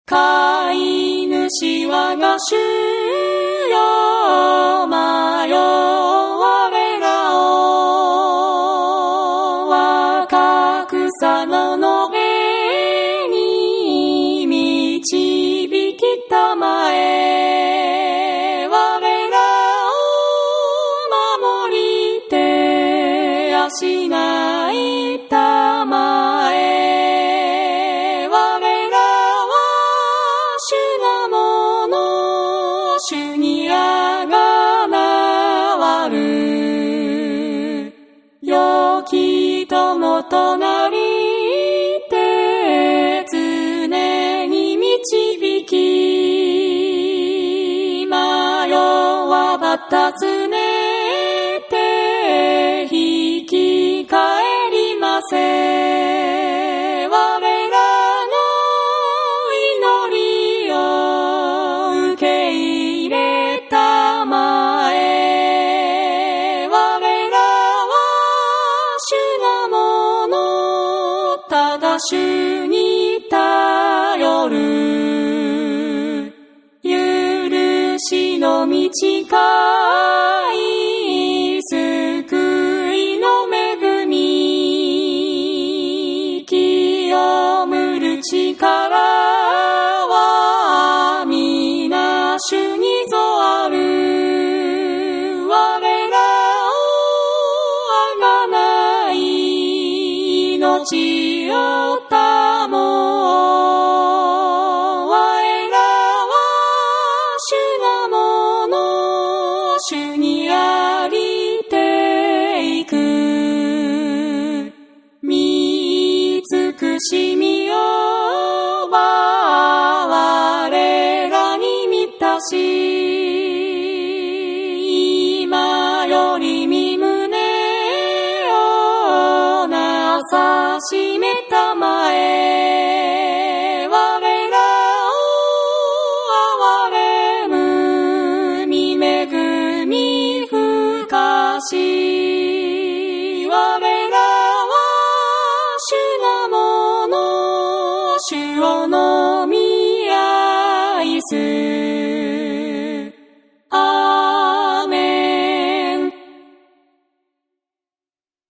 飼い主我が主よ迷われらを若草の野辺に導きたまえ我らを守りてあしないたまえ我らは主なもの主にあがなわる良き友となりて常に導き迷わば尋ねて引き返りませ我らの祈りを受け入れたまえ我らは主なものただ主に頼る許しの道かい救いの恵み清むる力は皆主にぞある我らをあがない命を保我らは主なもの主にありていく見尽くしみよ我らに満たし今より身胸をなさしめたまえ我らを憐れむ見恵みふかし我らは主なもの主をの